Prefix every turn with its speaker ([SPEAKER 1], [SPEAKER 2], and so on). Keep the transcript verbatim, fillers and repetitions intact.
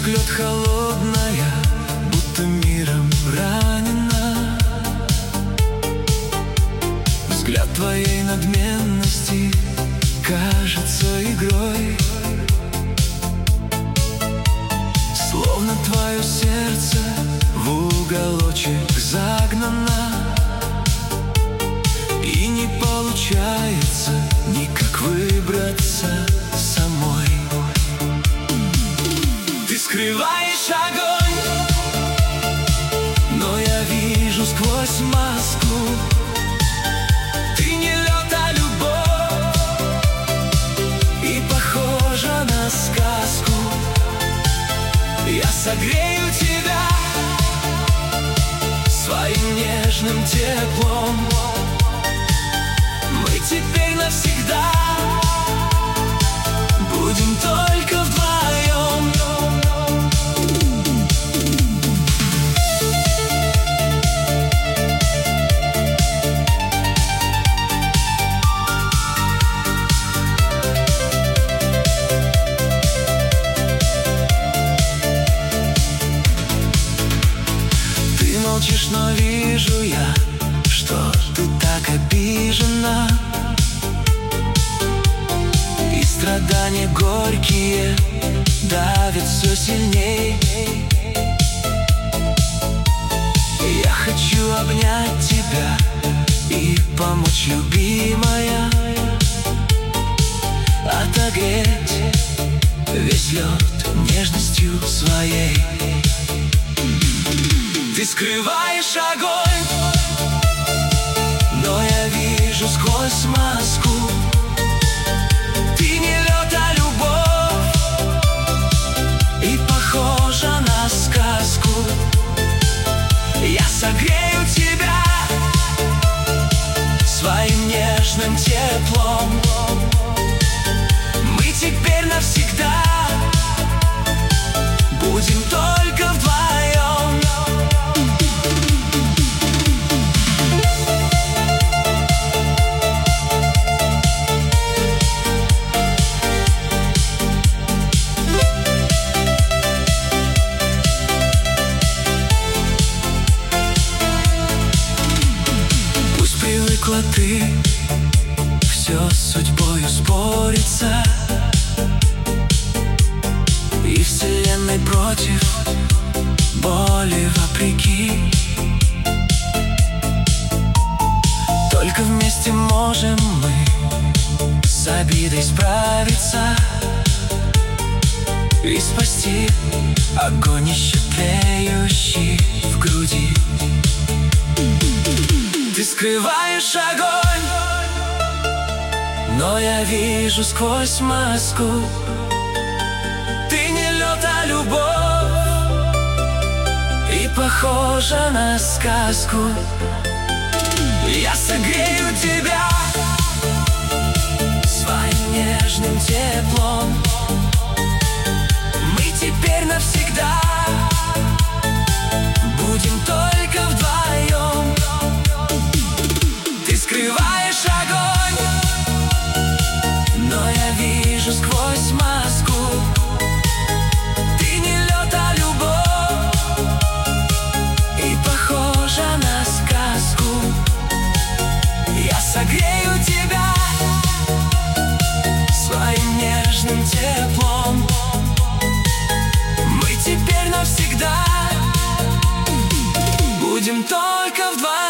[SPEAKER 1] лед холодная, будто миром ранена. Взгляд твоей надменности кажется игрой, словно твое сердце в уголочек загнано, и не получается никак выбраться самой. Ты скрываешь огонь, но я вижу сквозь маску. Ты не лед, а любовь, и похожа на сказку. Я согрею тебя своим нежным теплом. Мы теперь навсегда будем только вдвоем. Ты молчишь, но вижу я, что ты так обижена, и страдания горькие давят все сильней. Я хочу обнять тебя и помочь, любимая, отогреть весь лед нежностью своей. Ты скрываешь огонь, но я вижу сквозь маску. Ты не лед, а любовь, и похожа на сказку. Я согрею тебя своим нежным теплом. Мы теперь навсегда будем только вдвоем. Ты все с судьбою спорится, и вселенной против боли вопреки. Только вместе можем мы с обидой справиться и спасти огонь еще тлеющий в груди. Ты скрываешь огонь, но я вижу сквозь маску. Ты не лед, а любовь, и похожа на сказку. Я согрею тебя своим нежным теплом. Мы теперь навсегда будем только вдвоем. Ты скрываешь огонь, но я вижу сквозь маску. Ты не лед, а любовь, и похожа на сказку. Я согрею тебя своим нежным теплом. Мы теперь навсегда будем только вдвоем.